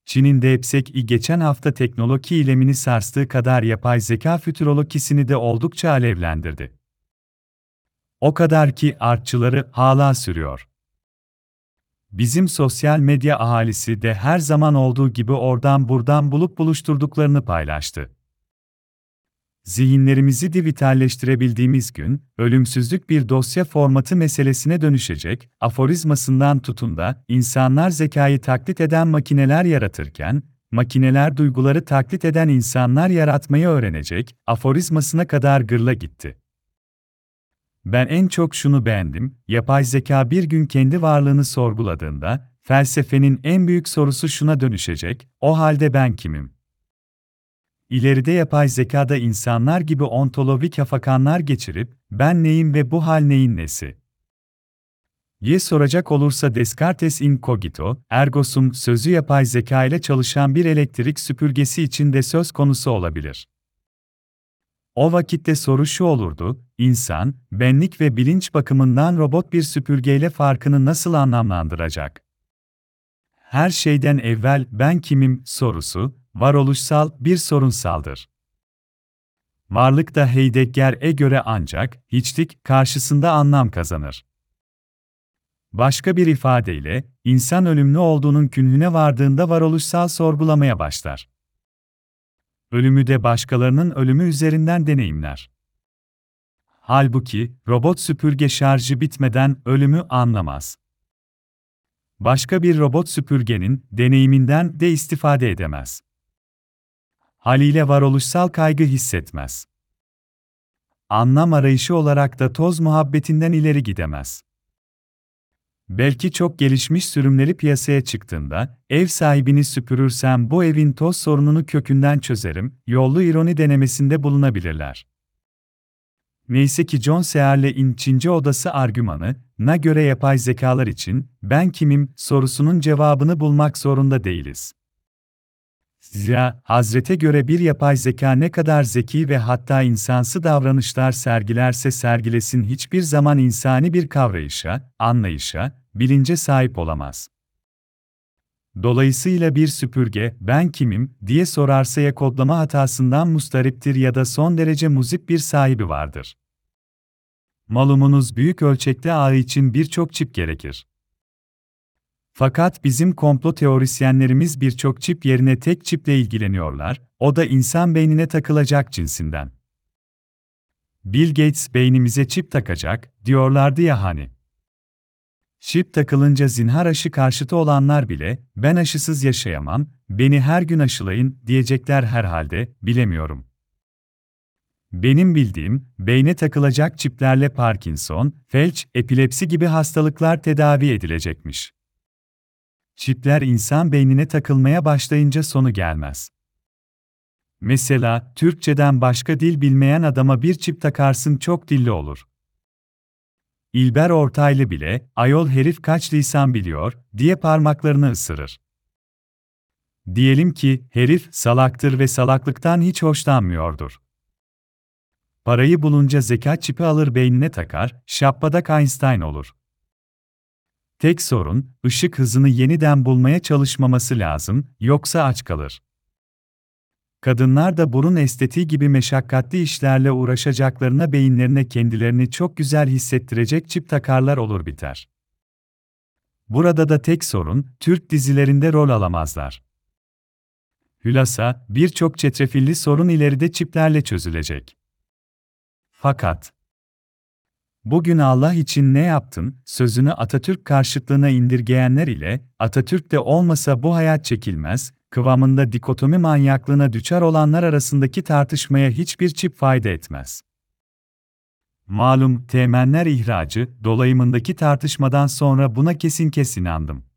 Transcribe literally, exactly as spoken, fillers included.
Çin'in DeepSeek'i geçen hafta teknoloji ilemini sarstığı kadar yapay zeka fütürolojisini de oldukça alevlendirdi. O kadar ki artçıları hala sürüyor. Bizim sosyal medya ahalisi de her zaman olduğu gibi oradan buradan bulup buluşturduklarını paylaştı. Zihinlerimizi dijitalleştirebildiğimiz gün, ölümsüzlük bir dosya formatı meselesine dönüşecek, aforizmasından tutun da, insanlar zekayı taklit eden makineler yaratırken, makineler duyguları taklit eden insanlar yaratmayı öğrenecek, aforizmasına kadar gırla gitti. Ben en çok şunu beğendim, yapay zeka bir gün kendi varlığını sorguladığında, felsefenin en büyük sorusu şuna dönüşecek, o halde ben kimim? İleride yapay zekada insanlar gibi ontolojik afakanlar geçirip, ben neyim ve bu hal neyin nesi? Diye soracak olursa Descartes incogito, ergo sum sözü yapay zeka ile çalışan bir elektrik süpürgesi için de söz konusu olabilir. O vakitte soru şu olurdu, insan, benlik ve bilinç bakımından robot bir süpürgeyle farkını nasıl anlamlandıracak? Her şeyden evvel ben kimim sorusu, varoluşsal bir sorunsaldır. Varlık da Heidegger'e göre ancak, hiçlik karşısında anlam kazanır. Başka bir ifadeyle, insan ölümlü olduğunun küllüne vardığında varoluşsal sorgulamaya başlar. Ölümü de başkalarının ölümü üzerinden deneyimler. Halbuki, robot süpürge şarjı bitmeden ölümü anlamaz. Başka bir robot süpürgenin deneyiminden de istifade edemez. Haliyle varoluşsal kaygı hissetmez. Anlam arayışı olarak da toz muhabbetinden ileri gidemez. Belki çok gelişmiş sürümleri piyasaya çıktığında, ev sahibini süpürürsem bu evin toz sorununu kökünden çözerim, yollu ironi denemesinde bulunabilirler. Neyse ki John Searle'in Çince Odası argümanı, na göre yapay zekalar için, ben kimim sorusunun cevabını bulmak zorunda değiliz. Zira, Hazret'e göre bir yapay zeka ne kadar zeki ve hatta insansı davranışlar sergilerse sergilesin hiçbir zaman insani bir kavrayışa, anlayışa, bilince sahip olamaz. Dolayısıyla bir süpürge, ben kimim, diye sorarsa ya kodlama hatasından mustariptir ya da son derece muzip bir sahibi vardır. Malumunuz büyük ölçekte ağ için birçok çip gerekir. Fakat bizim komplo teorisyenlerimiz birçok çip yerine tek çiple ilgileniyorlar, o da insan beynine takılacak cinsinden. Bill Gates beynimize çip takacak, diyorlardı ya hani. Çip takılınca zinhar aşı karşıtı olanlar bile, ben aşısız yaşayamam, beni her gün aşılayın, diyecekler herhalde, bilemiyorum. Benim bildiğim, beyne takılacak çiplerle Parkinson, felç, epilepsi gibi hastalıklar tedavi edilecekmiş. Çipler insan beynine takılmaya başlayınca sonu gelmez. Mesela, Türkçeden başka dil bilmeyen adama bir çip takarsın çok dilli olur. İlber Ortaylı bile, ayol herif kaç lisan biliyor, diye parmaklarını ısırır. Diyelim ki, herif salaktır ve salaklıktan hiç hoşlanmıyordur. Parayı bulunca zeka çipi alır beynine takar, şappadak Einstein olur. Tek sorun, ışık hızını yeniden bulmaya çalışmaması lazım, yoksa aç kalır. Kadınlar da burun estetiği gibi meşakkatli işlerle uğraşacaklarına beyinlerine kendilerini çok güzel hissettirecek çip takarlar olur biter. Burada da tek sorun, Türk dizilerinde rol alamazlar. Hülasa, birçok çetrefilli sorun ileride çiplerle çözülecek. Fakat, bugün Allah için ne yaptın, sözünü Atatürk karşıtlığına indirgeyenler ile, Atatürk de olmasa bu hayat çekilmez, kıvamında dikotomi manyaklığına düçar olanlar arasındaki tartışmaya hiçbir çip fayda etmez. Malum, teğmenler ihracı, dolayımındaki tartışmadan sonra buna kesin kes inandım.